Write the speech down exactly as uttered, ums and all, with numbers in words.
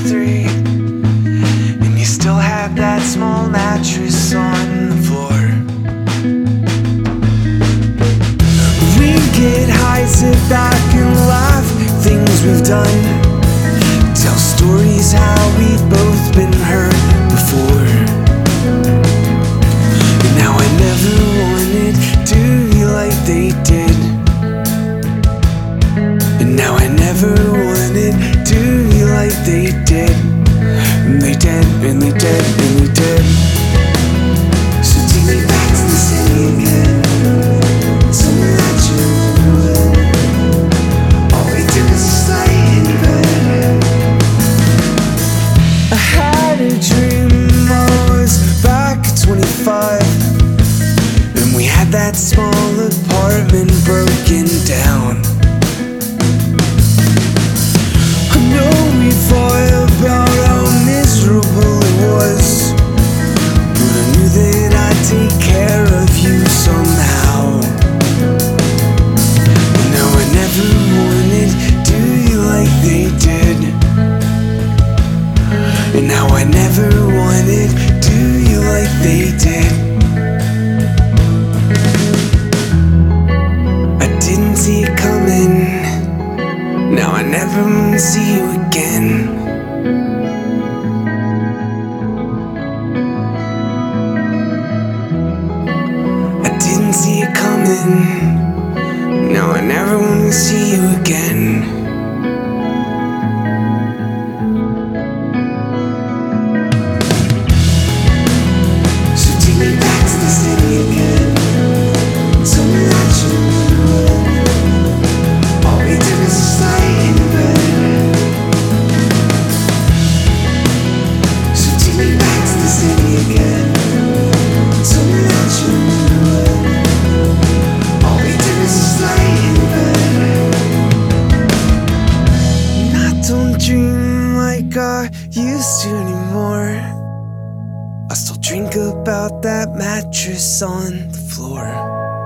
three, and you still have that small mattress on the floor. We get high, sit back and laugh, things we've done, tell stories how we've both been hurt before. And now I never wanted to you like they did, and now I never wanted to you like they did. And they did, and they did, and they did. So take me back to the city again, somewhere that you remember. All we did was just lay in bed. I had a dream I was back at twenty-five, and we had that small apartment broken down. I know we fought about how miserable it was, but I knew that I'd take care of you somehow. And now I never wanted to do you like they did, and now I never wanted to do you like they did. I didn't see it coming, now I never wanna see you again. I didn't see it coming, now I never wanna see you again. So take me back to the city again, somewhere that you remember. All we did was just lay in bed. So take me back to the city again, somewhere that you remember. All we did was just lay in bed. And I don't dream like I used to anymore. I still drink about that mattress on the floor.